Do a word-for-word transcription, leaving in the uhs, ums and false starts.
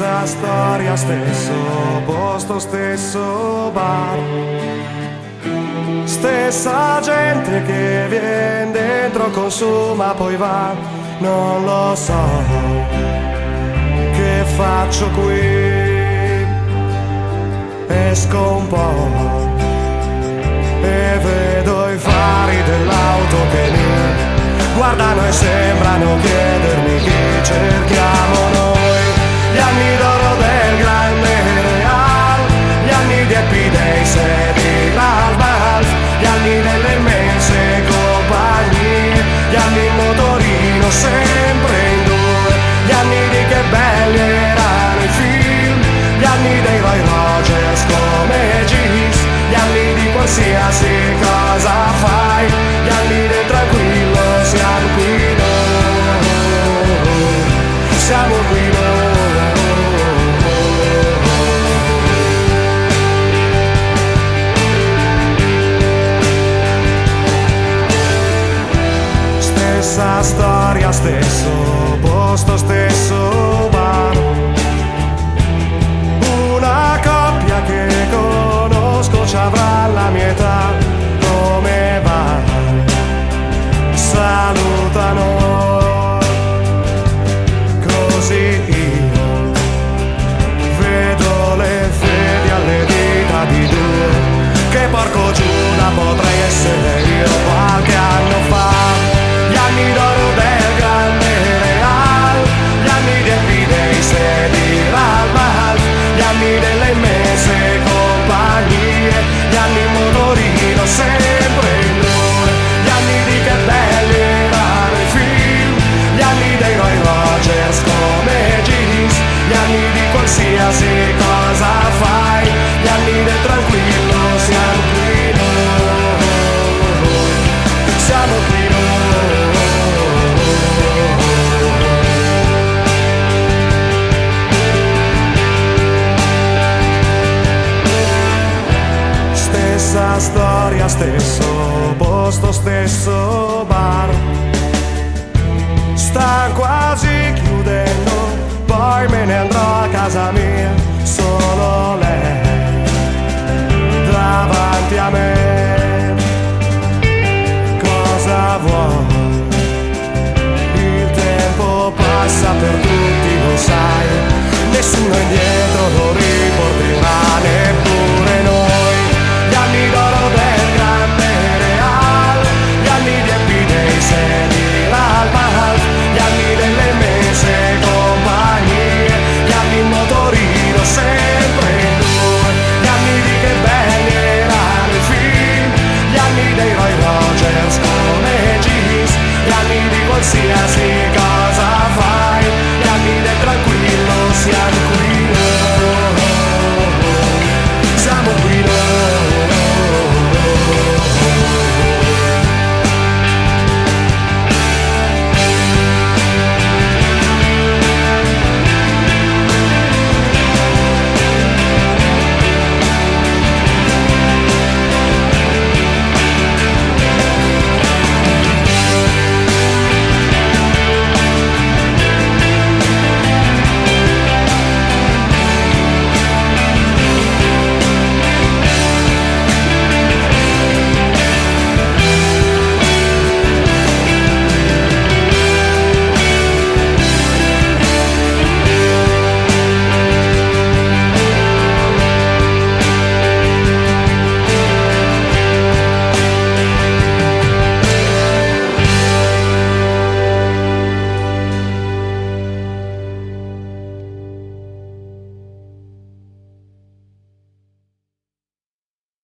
Stessa storia, stesso posto, stesso bar. Stessa gente che viene dentro, consuma, poi va. Non lo so che faccio qui. Esco un po' e vedo i fari dell'auto che mi guardano e sembrano chiedermi chi cerchiamo noi. Gli anni d'oro del grande Real, gli anni di Happy Days e di Ralph Malf, gli anni delle immense compagnie, gli anni in motorino sempre in due, gli anni di che belli erano i film, gli anni dei Roy Rogers come Gis, gli anni di qualsiasi cosa fai, gli anni del tranquillo, siamo qui noi, siamo qui noi. Stessa storia, stesso posto, stesso bar. Una coppia che conosco ci avrà la mia età. Come va? Salutano. Così io vedo le fedi alle dita di due. Che porco Giuda potrei essere io qualche anno fa. Gli anni d'oro del grande Real, gli anni di Happy Days e di Ralph Malf, gli anni delle immense compagnie, gli anni in motorino sempre in due, gli anni di che belli erano i film, gli anni dei Roy Rogers come Gis, gli anni di qualsiasi cosa fai, gli anni del tranquillo, siamo qui noi, siamo qui noi. Stessa storia, stesso posto, stesso bar. Sta quasi chiudendo, poi me ne andrò a casa mia. Solo lei davanti a me. Cosa vuoi? Il tempo passa per tutti, lo sai. Nessuno indietro lo ricorda.